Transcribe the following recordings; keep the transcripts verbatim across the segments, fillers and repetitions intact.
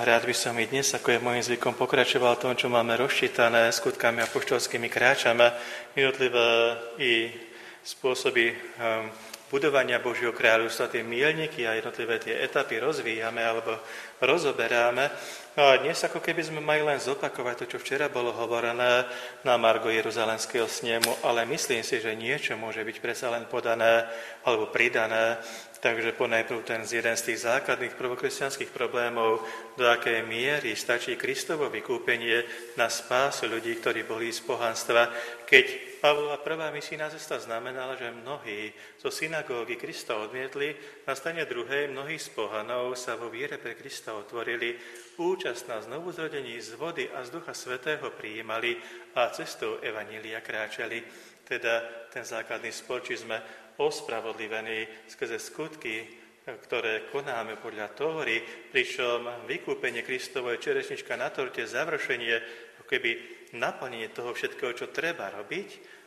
rád by som i dnes, ako je môjim zvykom, pokračoval v tom, čo máme rozčítané skutkami apoštolskými, kráčame jednotlivé i spôsoby um, budovania Božieho kráľovstva, tie míľniky a jednotlivé tie etapy rozvíjame alebo rozoberáme. No a dnes ako keby sme mali len zopakovať to, čo včera bolo hovorené na margo Jeruzalemského snemu, ale myslím si, že niečo môže byť predsa len podané alebo pridané. Takže ponajprv ten z jeden z tých základných prvokresťanských problémov, do akej miery stačí Kristovo vykúpenie na spásu ľudí, ktorí boli z pohanstva, keď Pavlova prvá misijná cesta znamenala, že mnohí zo synagógy Krista odmietli, na strane druhej mnohí z pohanov sa vo viere pre Krista otvorili, účasť na znovuzrodení z vody a z Ducha Svätého prijímali a cestou evanília kráčali. Teda ten základný spor, či sme ospravodlivení skrze skutky, ktoré konáme podľa Tóry, pričom vykúpenie Kristovo je čerešnička na torte, završenie, ako keby naplnenie toho všetkého, čo treba robiť,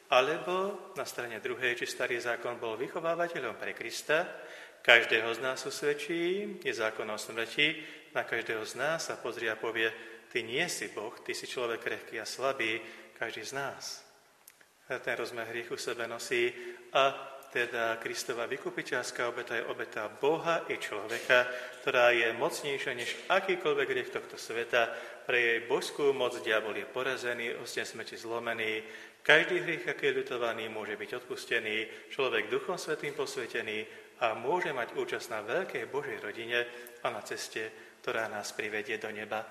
alebo na strane druhej, či starý zákon bol vychovávateľom pre Krista, každého z nás usvedčí, je zákon o smrti, na každého z nás sa pozrie a povie, ty nie si Boh, ty si človek krehký a slabý, každý z nás. Ten rozmer hriechu sebe nosí a teda Kristova vykupiteľská obeta je obeta Boha i človeka, ktorá je mocnejšia než akýkoľvek hriech tohto sveta. Pre jej božskú moc diabol je porazený, osten smrti zlomený. Každý hriech, aký je ľutovaný, môže byť odpustený, človek Duchom Svätým posvetený a môže mať účasť na veľkej Božej rodine a na ceste, ktorá nás privedie do neba.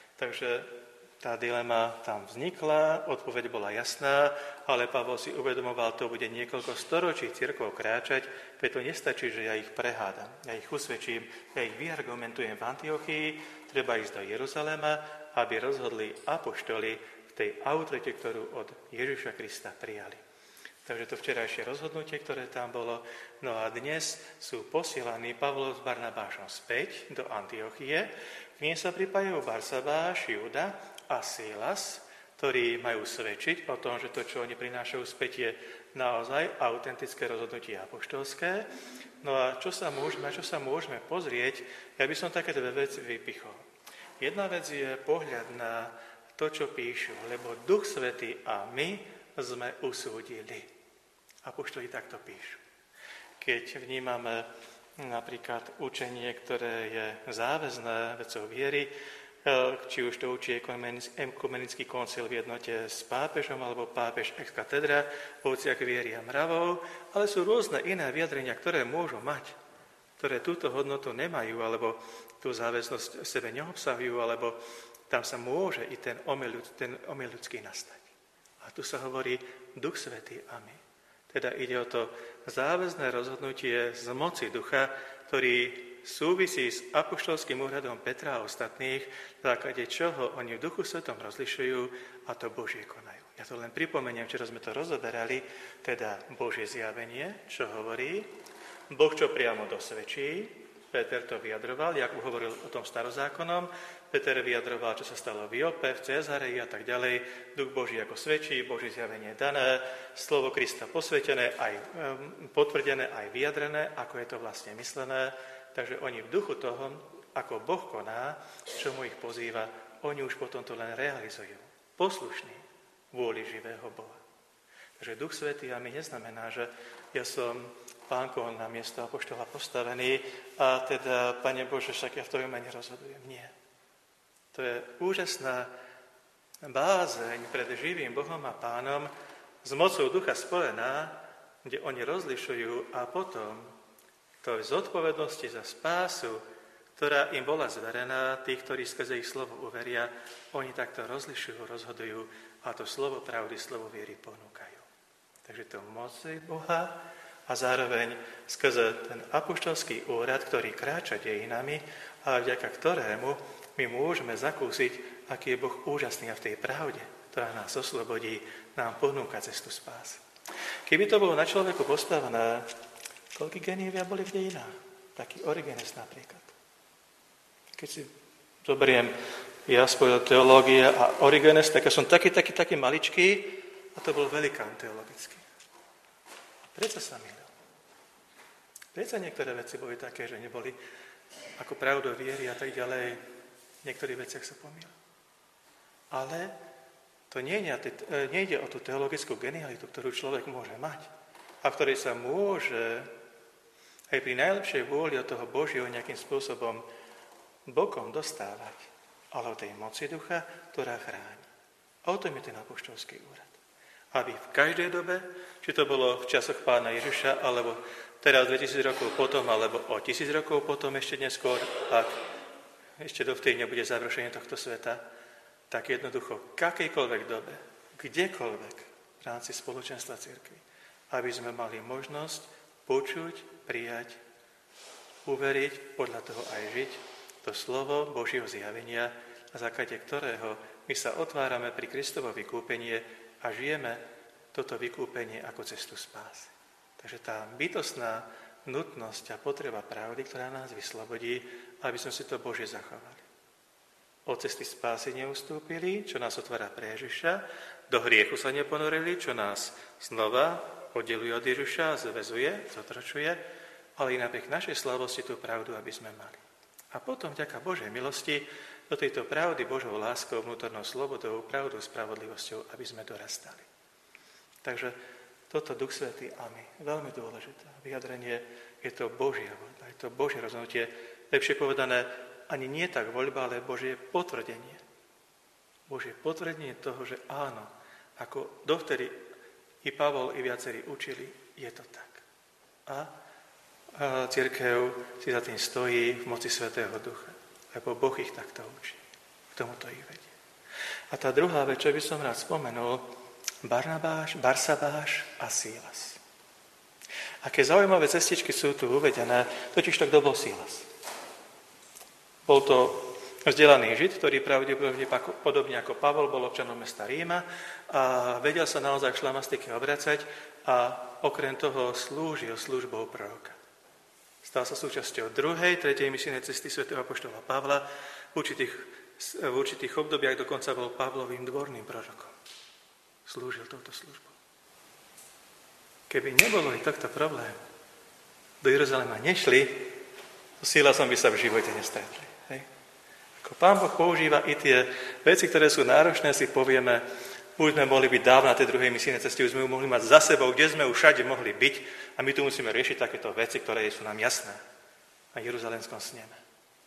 Takže tá dilema tam vznikla, odpoveď bola jasná, ale Pavol si uvedomoval, to bude niekoľko storočí cirkvou kráčať, preto nestačí, že ja ich prehádam, ja ich usvedčím, ja ich vyargumentujem v Antiochii, treba ísť do Jeruzalema, aby rozhodli apoštoli v tej autorite, ktorú od Ježiša Krista prijali. Takže to včerajšie rozhodnutie, ktoré tam bolo, no a dnes sú posielaní Pavlom s Barnabášom späť do Antiochie, k nej sa pripájajú Barsabáš, Júda a Sílas, ktorí majú svedčiť o tom, že to, čo oni prinášajú späť, je naozaj autentické rozhodnutie apoštolské. No a čo sa môžeme, čo sa môžeme pozrieť, ja by som také dve veci vypichol. Jedna vec je pohľad na to, čo píšu, lebo Duch Svätý a my sme usúdili. Apoštoli takto píšu. Keď vnímame napríklad učenie, ktoré je záväzné vecou viery, či už to učí ekumenický koncil v jednote s pápežom alebo pápež ex katedra v veciach viery a mravov, ale sú rôzne iné vyjadrenia, ktoré môžu mať, ktoré túto hodnotu nemajú alebo tú záväznosť v sebe neobsahujú, alebo tam sa môže i ten omyl, ten omyl ľudský nastať. A tu sa hovorí Duch Svätý a my. Teda ide o to záväzné rozhodnutie z moci ducha, ktorý súvisí s apoštolským úradom Petra a ostatných, v základe čoho oni v Duchu Svetom rozlišujú a to Božie konajú. Ja to len pripomeniem, včera sme to rozoberali, teda Božie zjavenie, čo hovorí, Boh, čo priamo dosvedčí, Peter to vyjadroval, Jakub hovoril o tom starozákonom, Peter vyjadroval, čo sa stalo v Jope, v Cezareji a tak ďalej, Duch Boží ako svedčí, Božie zjavenie dané, slovo Krista posvetené, aj potvrdené, aj vyjadrené, ako je to vlastne myslené. Takže oni v duchu toho, ako Boh koná, čo mu ich pozýva, oni už potom to len realizujú. Poslušní vôli živého Boha. Takže Duch Svätý a my neznamená, že ja som pánko na miesto apoštola postavený a teda, Pane Bože, však ja v tvojom mene rozhodujem. Nie. To je úžasná bázeň pred živým Bohom a Pánom s mocou ducha spojená, kde oni rozlišujú a potom to je zodpovednosti za spásu, ktorá im bola zverená, tých, ktorí skrze ich slovo uveria, oni takto rozlišujú, rozhodujú a to slovo pravdy, slovo viery ponúkajú. Takže to moci Boha a zároveň skrze ten apoštolský úrad, ktorý kráča dejinami a vďaka ktorému my môžeme zakúsiť, aký je Boh úžasný a v tej pravde, ktorá nás oslobodí, nám ponúka cestu spásy. Keby to bolo na človeku postavené, koľkí genievia boli v dejinách? Taký Origenes napríklad. Keď si zoberiem ja spojil teológie a Origenes, tak ja som taký, taký, taký maličký a to bol velikán teologický. A prečo sa mýlil? Prečo niektoré veci boli také, že neboli ako pravdou viery a tak ďalej. V niektorých veciach sa pomýl. Ale to nejde o tú teologickú genialitu, ktorú človek môže mať a v ktorej sa môže aj pri najlepšej vôli od toho Božieho nejakým spôsobom bokom dostávať, ale o tej moci ducha, ktorá chráni. A o tom je ten apoštolský úrad. Aby v každej dobe, či to bolo v časoch pána Ježiša, alebo teraz dvetisíc rokov potom, alebo o tisíc rokov potom ešte neskôr, ak ešte dovtedy nebude završenie tohto sveta, tak jednoducho v akejkoľvek dobe, kdekoľvek v rámci spoločenstva cirkvi, aby sme mali možnosť počuť, prijať, uveriť, podľa toho aj žiť, to slovo Božieho zjavenia, na základe ktorého my sa otvárame pri Kristovo vykúpenie a žijeme toto vykúpenie ako cestu spásy. Takže tá bytostná nutnosť a potreba pravdy, ktorá nás vyslobodí, aby sme si to Božie zachovali. Od cesty spásy neustúpili, čo nás otvára pre Ježiša, do hriechu sa neponorili, čo nás znova oddeluje od Ježiša, zväzuje, zotročuje, ale i napriek našej slavosti tú pravdu, aby sme mali. A potom, vďaka Božej milosti, do tejto pravdy Božou láskou, vnútornou slobodou, pravdou, spravodlivosťou, aby sme dorastali. Takže toto Duch Svätý a my, veľmi dôležité vyjadrenie, je to Božia voľba, je to Božie rozhodnutie, lepšie povedané, ani nie tak voľba, ale Božie potvrdenie. Božie potvrdenie toho, že áno, ako dovtedy i Pavol, i viacerí učili, je to tak. A, a cirkev si za tým stojí v moci Svätého Ducha, lebo Boh ich takto učí. K tomuto ich vedie. A tá druhá vec, čo by som rád spomenul, Barnabáš, Barsabáš a Sílas. Aké zaujímavé cestičky sú tu uvedené, totiž to, kto bol Sílas. Bol to vzdelaný Žid, ktorý pravdepodobne podobne ako Pavol bol občanom mesta Ríma a vedel sa naozaj v šlamastike obracať a okrem toho slúžil službou proroka. Stal sa súčasťou druhej, tretej misijnej cesty svätého apoštola Pavla. V určitých, v určitých obdobiach dokonca bol Pavlovým dvorným prorokom. Slúžil touto službou. Keby nebolo i tohto problému, do Jeruzalema nešli, so Sílasom by sa v živote nestretli. Hej. Ako Pán Boh používa i tie veci, ktoré sú náročné, si povieme, už sme mohli byť dávno na tej druhej misijnej ceste, už sme ju mohli mať za sebou, kde sme už všade mohli byť a my tu musíme riešiť takéto veci, ktoré sú nám jasné na Jeruzalemskom sneme.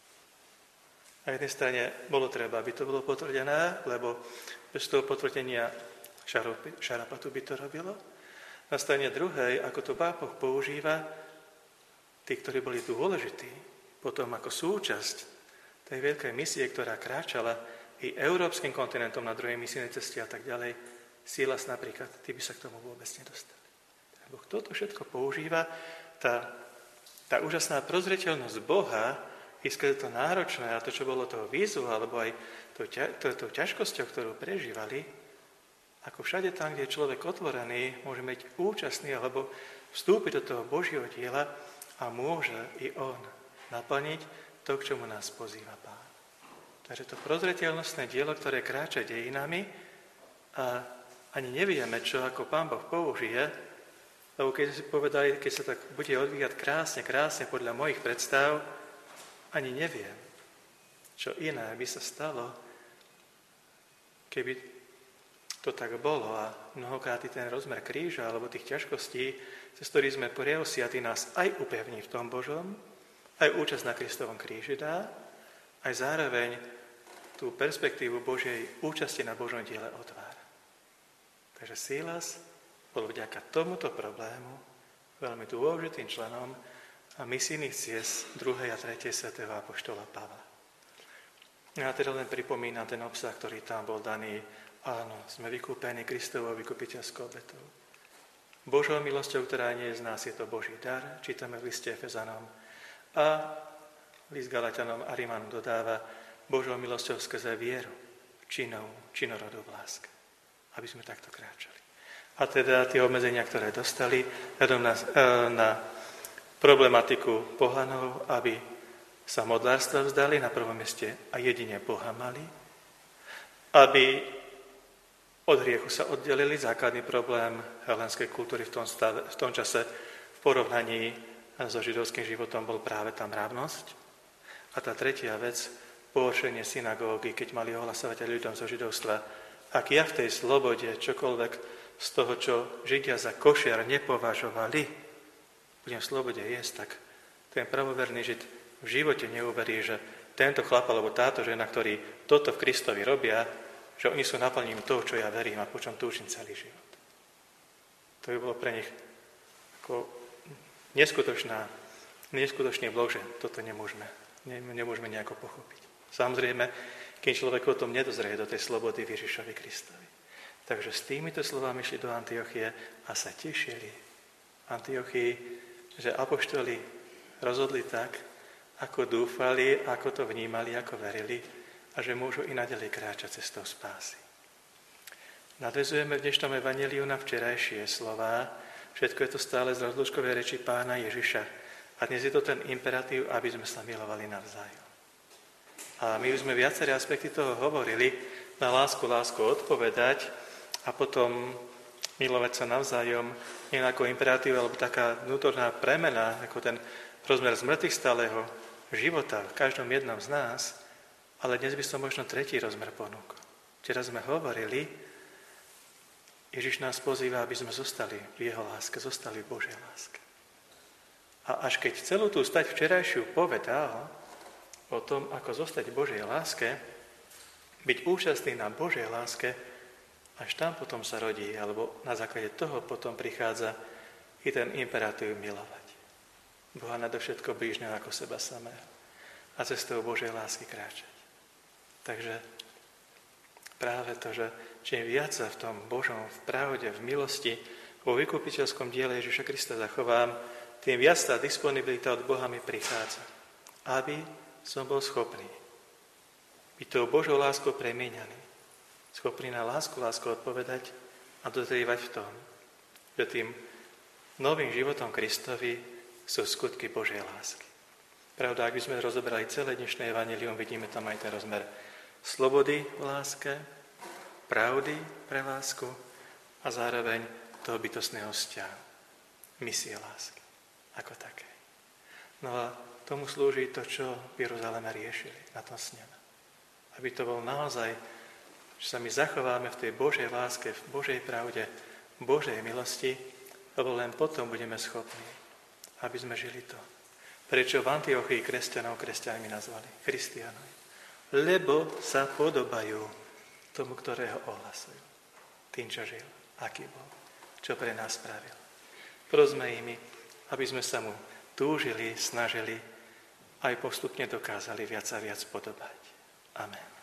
Na jednej strane bolo treba, aby to bolo potvrdené, lebo bez toho potvrdenia šarapatu by to robilo. Na strane druhej, ako to Pán Boh používa, tí, ktorí boli dôležití, potom ako súčasť tej veľkej misie, ktorá kráčala i európskym kontinentom na druhej misijnej ceste a tak ďalej, Sílas napríklad, tí by sa k tomu vôbec nedostali. Boh toto všetko používa, tá, tá úžasná prozreteľnosť Boha, i skrze to náročné a to, čo bolo toho výzvu, alebo aj tou to, to, ťažkosťou, ktorú prežívali, ako všade tam, kde je človek otvorený, môže byť účastný alebo vstúpiť do toho Božieho diela a môže i on naplniť to, k čomu nás pozýva Pán. Takže to prozreteľnostné dielo, ktoré kráča dejinami a ani nevieme, čo ako Pán Boh použije, lebo keď si povedali, keď sa tak bude odvíjať krásne, krásne podľa mojich predstav, ani neviem, čo iné by sa stalo, keby to tak bolo a mnohokrát ten rozmer kríža alebo tých ťažkostí, cez ktorých sme preosiatí, nás aj upevní v tom Božom, aj účasť na Kristovom kríži dá, aj zároveň tú perspektívu Božej účasti na Božom diele otvára. Takže Sílas bol vďaka tomuto problému veľmi dôležitým členom a misijných ciest druhej a tretej svätého apoštola Pavla. Ja teda len pripomínam ten obsah, ktorý tam bol daný. Áno, sme vykúpení Kristovou vykupiteľskou obetou. Božou milosťou, ktorá nie je z nás, je to Boží dar, čítame v liste Efezanom. A list Galatianom a Rimanom dodáva Božou milosťou skrze vieru, činou, činorodou v láske, aby sme takto kráčali. A teda tie obmedzenia, ktoré dostali, hľadom na, na problematiku pohanov, aby sa modlárstva vzdali na prvom mieste a jedine Boha mali, aby od hriechu sa oddelili. Základný problém helenskej kultúry v tom, stave, v tom čase v porovnaní so židovským životom bol práve tá mravnosť. A tá tretia vec, pohoršenie synagógy, keď mali ohlasovať aj ľuďom zo židovstva. Ak ja v tej slobode čokoľvek z toho, čo Židia za košiar nepovažovali, budem v slobode jesť, tak ten pravoverný Žid v živote neuverí, že tento chlap alebo táto žena, ktorí toto v Kristovi robia, že oni sú naplnením toho, čo ja verím a po čom túžim celý život. To by bolo pre nich ako neskutočná, neskutočný blok, že toto nemôžeme, ne, nemôžeme nejako pochopiť. Samozrejme, keď človek o tom nedozrie do tej slobody Ježišovi Kristovi. Takže s týmito slovami šli do Antiochie a sa tešili v Antiochii, že apoštoli rozhodli tak, ako dúfali, ako to vnímali, ako verili a že môžu i naďalej kráčať cestou spásy. Nadväzujeme v dnešnom evanjeliu na včerajšie slová. Všetko je to stále z rozlúčkovej reči Pána Ježiša. A dnes je to ten imperatív, aby sme sa milovali navzájom. A my už sme viaceré aspekty toho hovorili, na lásku, lásku odpovedať a potom milovať sa navzájom, nie ako imperatív, alebo taká vnútorná premena, ako ten rozmer zmrtvých stáleho života v každom jednom z nás, ale dnes by som možno tretí rozmer ponúkol. Včera sme hovorili, Ježiš nás pozýva, aby sme zostali v jeho láske, zostali v Božej láske. A až keď celú tú stať včerajšiu povedal o tom, ako zostať v Božej láske, byť účastný na Božej láske, až tam potom sa rodí, alebo na základe toho potom prichádza i ten imperatív milovať. Boha nadovšetko blížneho ako seba samého a cestou Božej lásky kráčať. Takže práve to, že čím viac sa v tom Božom, v pravde, v milosti, vo vykupiteľskom diele Ježiša Krista zachovám, tým viac tá disponibilita od Boha mi prichádza. Aby som bol schopný byť tou Božou láskou premieňaný. Schopný na lásku, lásku odpovedať a dozrievať v tom, že tým novým životom Kristovi sú skutky Božej lásky. Pravda, ak by sme rozobrali celé dnešné evanjelium, vidíme tam aj ten rozmer slobody v láske, pravdy pre lásku a zároveň toho bytostného vzťahu, misie lásky ako také. No a tomu slúži to, čo v Jeruzaleme riešili na tom sneme. Aby to bol naozaj, že sa my zachováme v tej Božej láske, v Božej pravde, v Božej milosti, lebo len potom budeme schopní, aby sme žili to. Prečo v Antiochii kresťanov kresťanmi nazvali? Christianov. Lebo sa podobajú tomu, ktorého ohlasujú. Tým, čo žil, aký bol, čo pre nás spravil. Prosme imi, aby sme sa mu túžili, snažili, aj postupne dokázali viac a viac podobať. Amen.